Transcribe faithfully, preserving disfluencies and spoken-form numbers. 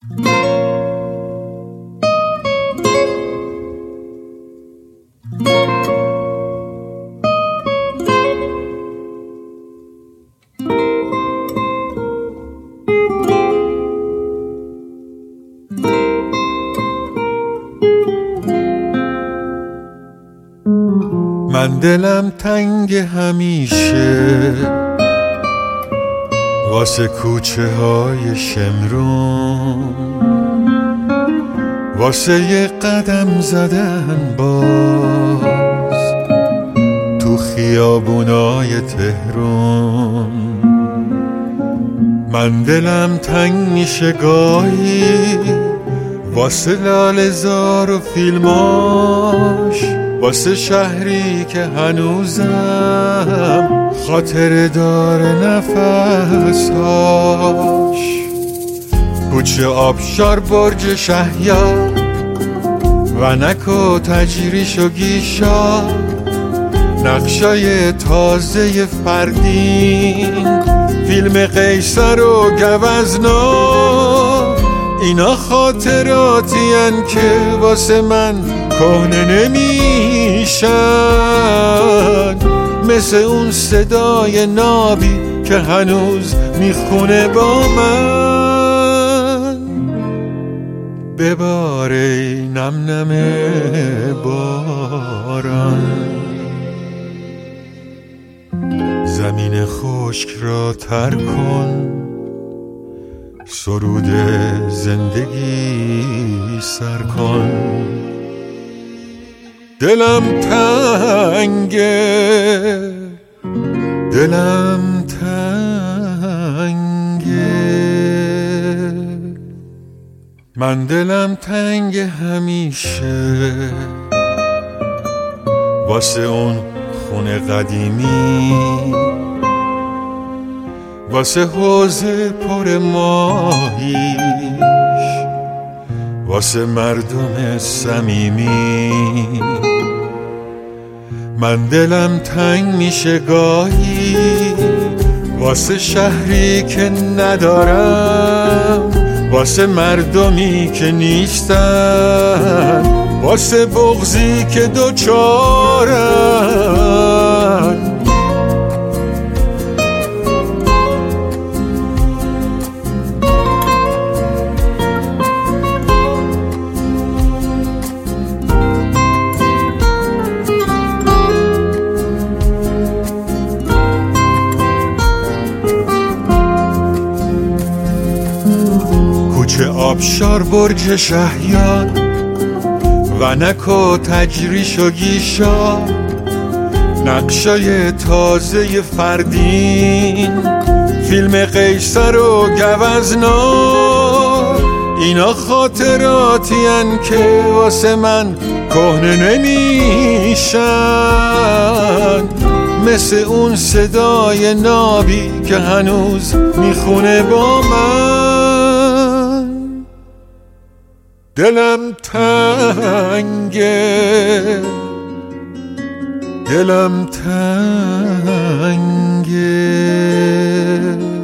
من دلم تنگ همیشه واسه کوچه های شمرون، واسه یه قدم زدن باز تو خیابونای تهرون. من دلم تنگ میشه گاهی واسه لاله‌زار و فیلماش، واسه شهری که هنوزم خاطره داره نفسهاش. کوچه آبشار، برج شهیار، ونک و تجریش و گیشا، نقشای تازه فردین، فیلم قیصر و گوزنا، اینا خاطراتی ان که واسه من کهنه نمیشن، مثل اون صدای نابی که هنوز میخونه با من. بباره نم نم باران، زمین خشک را تر کن، سرود زندگی سر کن. دلم تنگه، دلم تنگه، من دلم تنگ همیشه واسه اون خونه قدیمی، واسه حوض پر ماهیش، واسه مردم صمیمی. من دلم تنگ میشه گاهی واسه شهری که ندارم، واسه مردمی که نیستن، واسه بغضی که دوچارن. کوچه آبشار، برج شهیار، ونک و تجریش و گیشا، نقشای تازه فردین، فیلم قیصر و گوزنا، اینا خاطراتی ان که واسه من کهنه نمیشن، مثل اون صدای نابی که هنوز میخونه با من. دلم تنگه، دلم تنگه.